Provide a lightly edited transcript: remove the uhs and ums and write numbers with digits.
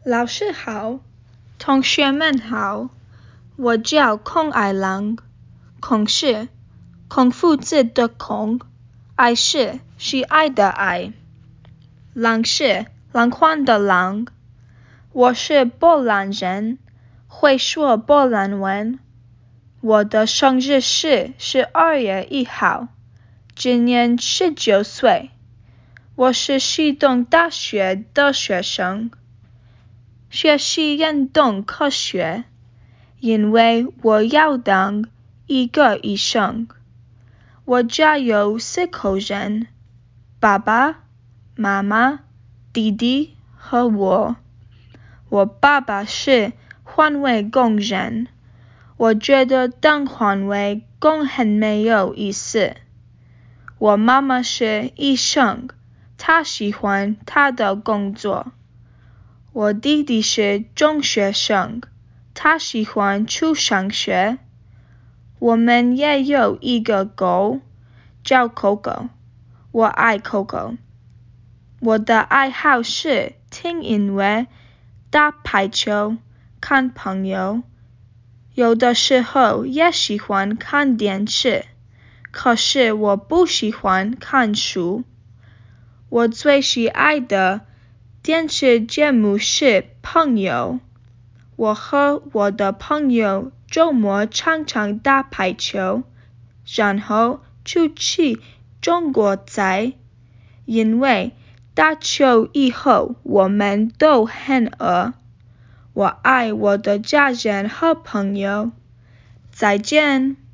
老师好，同学们好，我叫孔爱郎，孔是孔夫子的孔，爱是喜爱的爱，郎是郎宽的郎。我是波兰人，会说波兰文。我的生日是12月1号，今年19岁。我是西东大学的学生。学习运动科学，因为我要当一个医生。我家有4口人，爸爸、妈妈、弟弟和我。我爸爸是环卫工人，我觉得当环卫工很没有意思。我妈妈是医生，她喜欢她的工作。我弟弟是中学生，他喜欢去上学。我们也有一个狗，叫 Coco， 我爱 Coco。我的爱好是听音乐、打排球、看朋友，有的时候也喜欢看电视，可是我不喜欢看书。我最喜爱的电视节目是朋友，我和我的朋友周末常常打排球，然后去吃中国菜，因为打球以后我们都很饿。我爱我的家人和朋友，再见。